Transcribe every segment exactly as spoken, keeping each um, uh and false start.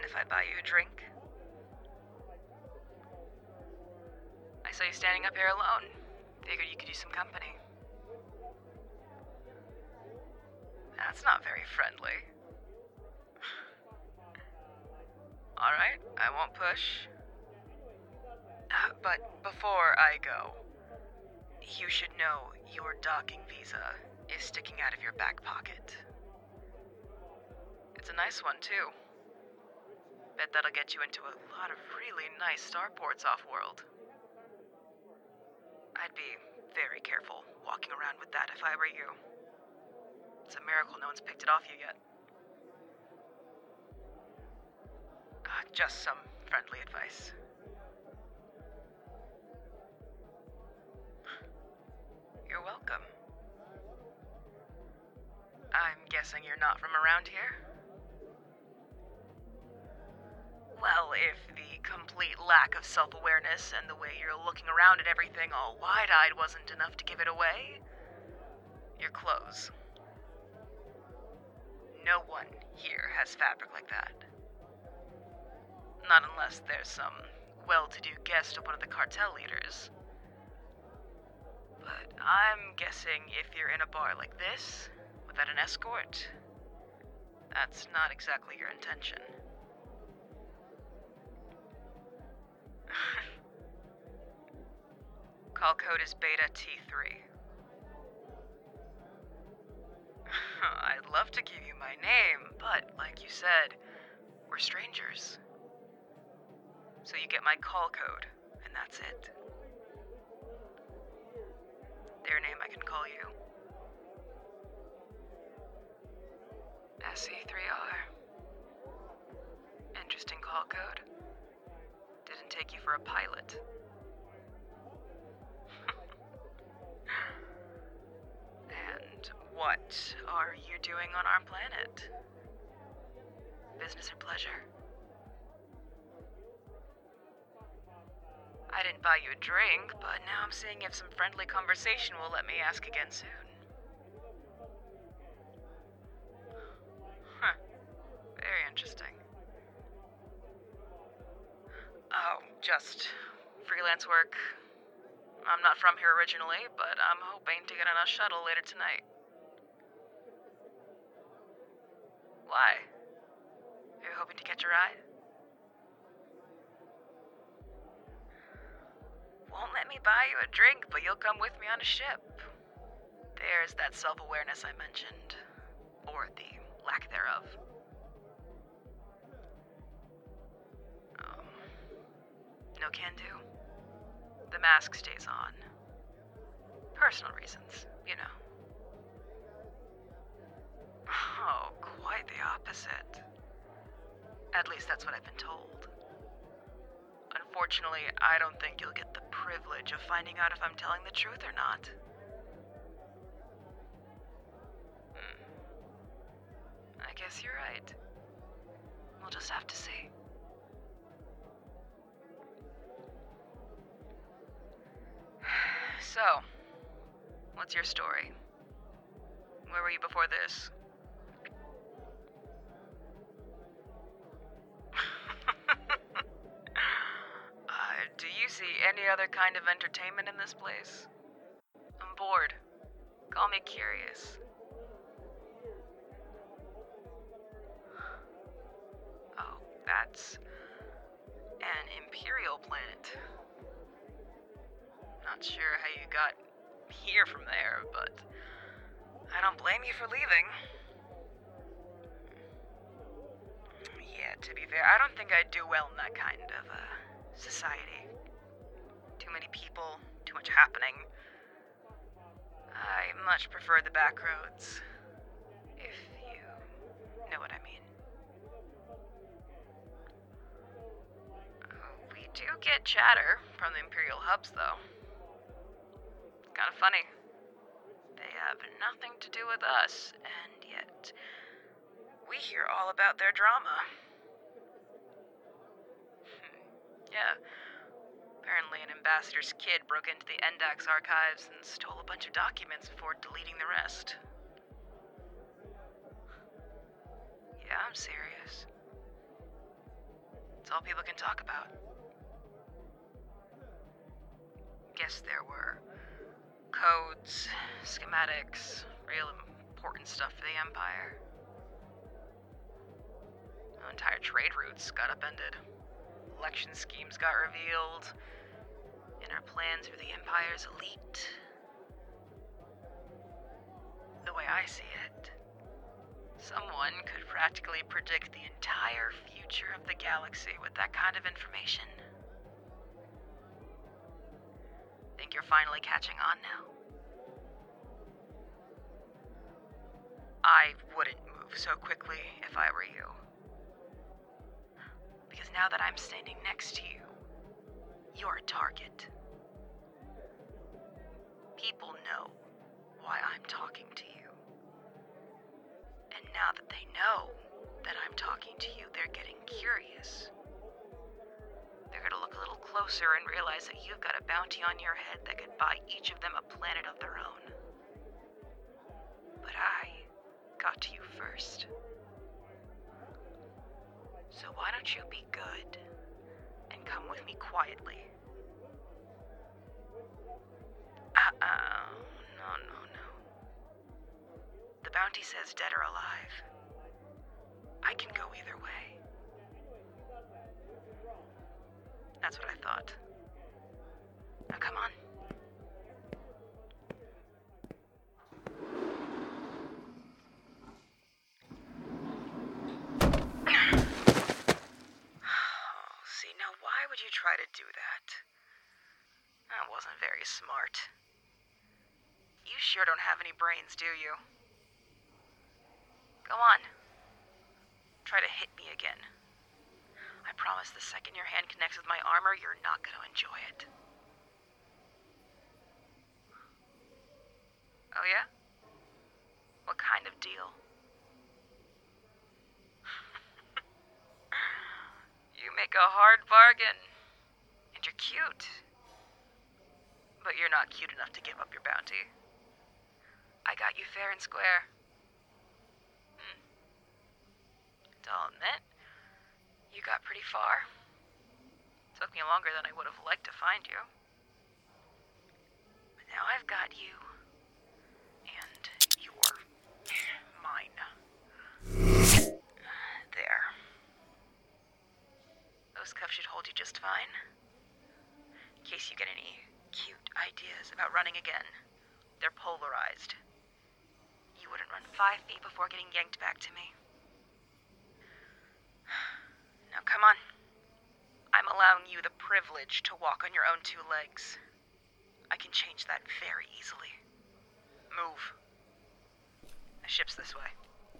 mind if I buy you a drink? I saw you standing up here alone. Figured you could use some company. That's not very friendly. Alright, I won't push. Uh, but before I go, you should know your docking visa is sticking out of your back pocket. It's a nice one, too. Bet that'll get you into a lot of really nice starports off-world. I'd be very careful walking around with that if I were you. It's a miracle no one's picked it off you yet. Uh, just some friendly advice. You're welcome. I'm guessing you're not from around here? Well, if the complete lack of self-awareness and the way you're looking around at everything all wide-eyed wasn't enough to give it away, your clothes. No one here has fabric like that. Not unless there's some well-to-do guest of one of the cartel leaders. But I'm guessing if you're in a bar like this, without an escort, that's not exactly your intention. Call code is Beta T three. I'd love to give you my name, but like you said, we're strangers. So you get my call code, and that's it. Their name I can call you. S E three R. Interesting call code. Didn't take you for a pilot. And what are you doing on our planet? Business or pleasure? I didn't buy you a drink, but now I'm seeing if some friendly conversation will let me ask again soon. Huh. Very interesting. Oh, just freelance work. I'm not from here originally, but I'm hoping to get on a shuttle later tonight. Why? Are you hoping to catch a ride? Won't let me buy you a drink, but you'll come with me on a ship. There's that self-awareness I mentioned. Or the lack thereof. Um, no can do. The mask stays on. Personal reasons, you know. Oh, quite the opposite. At least that's what I've been told. Unfortunately, I don't think you'll get the privilege of finding out if I'm telling the truth or not. Hmm. I guess you're right. We'll just have to see. So, what's your story? Where were you before this? uh, do you see any other kind of entertainment in this place? I'm bored. Call me curious. Oh, that's an Imperial planet. Not sure how you got here from there, but I don't blame you for leaving. Yeah, to be fair, I don't think I'd do well in that kind of uh, society. Too many people, too much happening. I much prefer the back roads, if you know what I mean. We do get chatter from the Imperial hubs, though. Kind of funny. They have nothing to do with us, and yet we hear all about their drama. Yeah. Apparently an ambassador's kid broke into the Endax archives and stole a bunch of documents before deleting the rest. Yeah, I'm serious. all people can talk about. Guess there were codes, schematics, real important stuff for the Empire. Entire trade routes got upended. Election schemes got revealed. Inner plans for the Empire's elite. The way I see it, someone could practically predict the entire future of the galaxy with that kind of information. Think you're finally catching on now? I wouldn't move so quickly if I were you. Because now that I'm standing next to you, you're a target. People know why I'm talking to you. And now that they know that I'm talking to you, they're getting curious. They're gonna look a little closer and realize that you've got a bounty on your head that could buy each of them a planet of their own. But I got to you first. So why don't you be good and come with me quietly? Uh-oh. No, no, no. The bounty says dead or alive. I can go either way. That's what I thought. Now come on. Why would you try to do that? That wasn't very smart. You sure don't have any brains, do you? Go on. Try to hit me again. I promise the second your hand connects with my armor, you're not going to enjoy it. Oh yeah? What kind of deal? You make a hard bargain. And you're cute. But you're not cute enough to give up your bounty. I got you fair and square. Hmm. I'll admit, you got pretty far. Took me longer than I would have liked to find you. But now I've got you. And you're mine. There. Those cuffs should hold you just fine. In case you get any cute ideas about running again. They're polarized. You wouldn't run five feet before getting yanked back to me. Now come on. I'm allowing you the privilege to walk on your own two legs. I can change that very easily. Move. The ship's this way.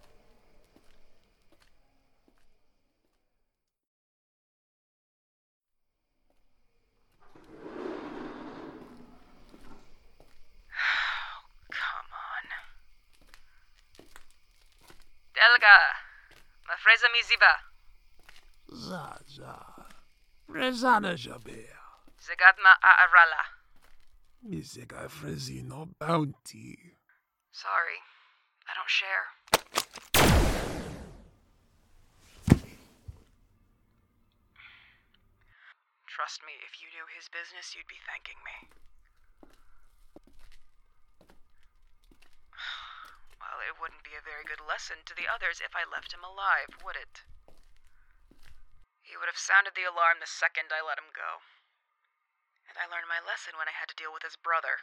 Delga, ma freza mi ziba. Za, za. Frezana jaber. Zagadma a arala. Mi zega frezino bounty. Sorry, I don't share. Trust me, if you knew his business, you'd be thanking me. Well, it wouldn't be a very good lesson to the others if I left him alive, would it? He would have sounded the alarm the second I let him go. And I learned my lesson when I had to deal with his brother.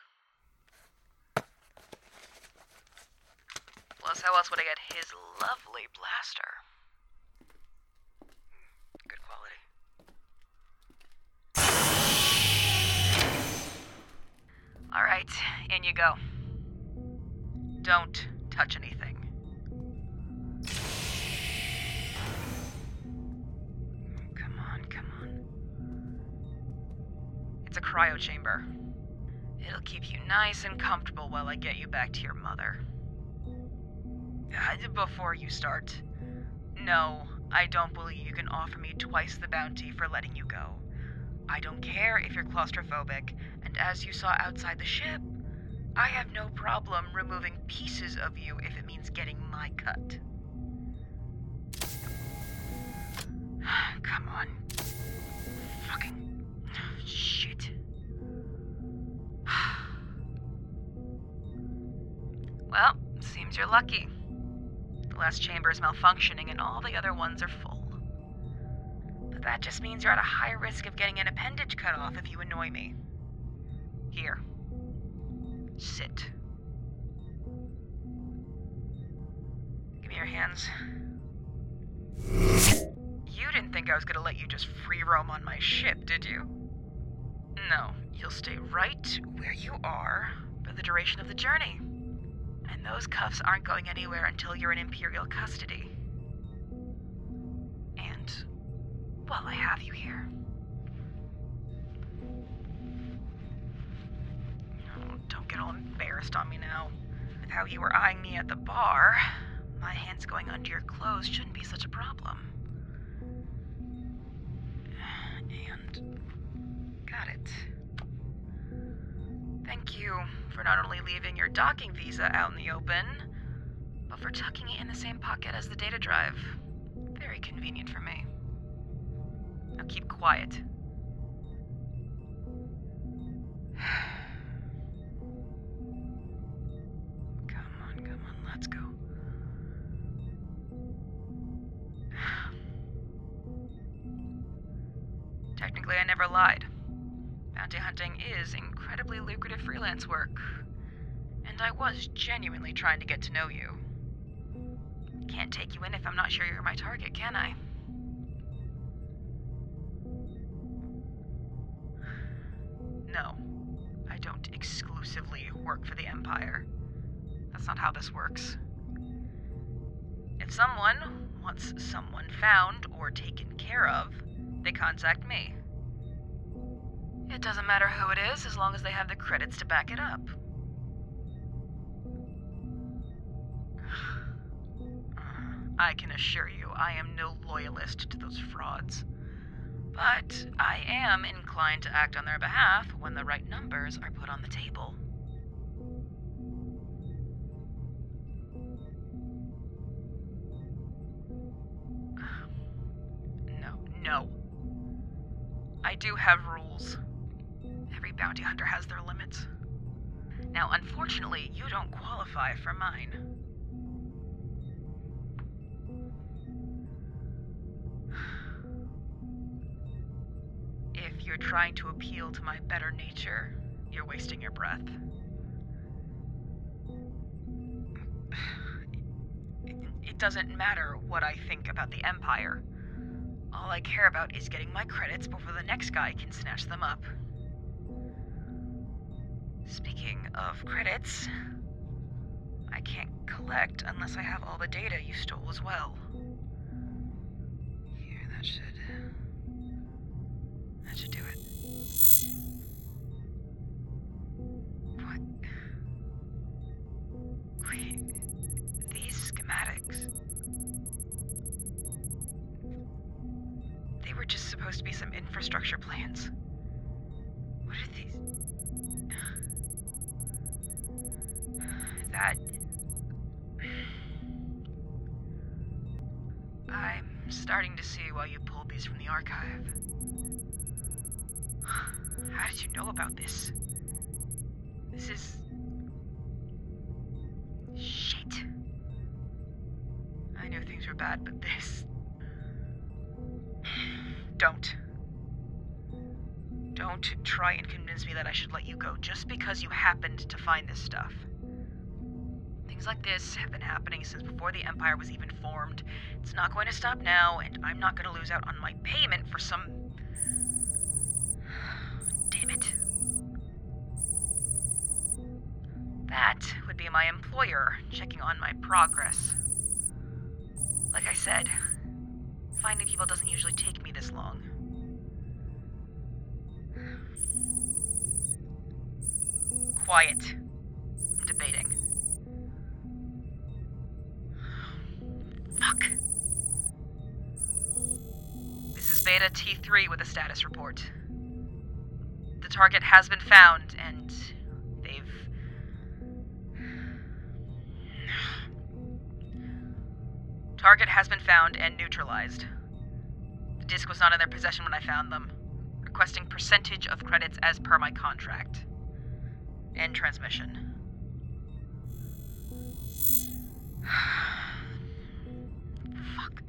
Plus, how else would I get his lovely blaster? Good quality. All right, in you go. Don't touch anything. Come on, come on. It's a cryo chamber. It'll keep you nice and comfortable while I get you back to your mother. Uh, before you start, no, I don't believe you can offer me twice the bounty for letting you go. I don't care if you're claustrophobic, and as you saw outside the ship, I have no problem removing pieces of you if it means getting my cut. Come on. Seems you're lucky. The last chamber is malfunctioning and all the other ones are full. But that just means you're at a high risk of getting an appendage cut off if you annoy me. Here. Sit. Give me your hands. You didn't think I was gonna let you just free roam on my ship, did you? No, you'll stay right where you are for the duration of the journey. And those cuffs aren't going anywhere until you're in Imperial custody. And, well, I have you here. Oh, don't get all embarrassed on me now. With how you were eyeing me at the bar, my hands going under your clothes shouldn't be such a problem. And got it. Thank you for not only leaving your docking visa out in the open, but for tucking it in the same pocket as the data drive. Very convenient for me. Now keep quiet. Come on, come on, let's go. Technically, I never lied. Bounty hunting is incredibly lucrative freelance work, and I was genuinely trying to get to know you. Can't take you in if I'm not sure you're my target, can I? No, I don't exclusively work for the Empire. That's not how this works. If someone wants someone found or taken care of, they contact me. It doesn't matter who it is, as long as they have the credits to back it up. I can assure you, I am no loyalist to those frauds. But I am inclined to act on their behalf when the right numbers are put on the table. No, no. I do have rules. Every bounty hunter has their limits. Now, unfortunately, you don't qualify for mine. If you're trying to appeal to my better nature, you're wasting your breath. It, it doesn't matter what I think about the Empire. All I care about is getting my credits before the next guy can snatch them up. Speaking of credits, I can't collect unless I have all the data you stole as well. Here, that should... That should do it. What? Wait, these schematics... They were just supposed to be some infrastructure plans. What are these? That... I'm starting to see why you pulled these from the archive. How did you know about this? This is... Shit. I knew things were bad, but this... Don't. Don't try and convince me that I should let you go just because you happened to find this stuff. Things like this have been happening since before the Empire was even formed. It's not going to stop now, and I'm not going to lose out on my payment for some... Damn it. That would be my employer checking on my progress. Like I said, finding people doesn't usually take me this long. Quiet. I'm debating. Fuck. This is Beta T three with a status report. The target has been found, and they've... Target has been found and neutralized. The disc was not in their possession when I found them. Requesting percentage of credits as per my contract. End transmission. Fuck.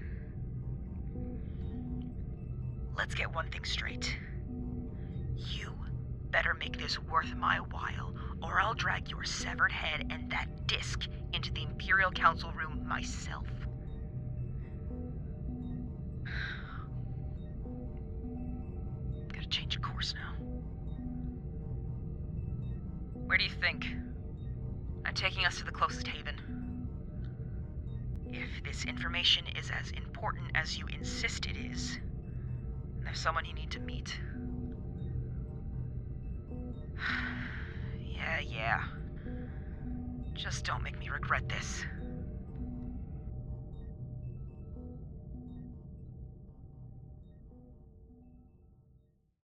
Let's get one thing straight. You better make this worth my while, or I'll drag your severed head and that disc into the Imperial Council room myself. Gotta change course now. Where do you think? I'm taking us to the closest haven. If this information is as important as you insist it is, there's someone you need to meet. Yeah, yeah. Just don't make me regret this.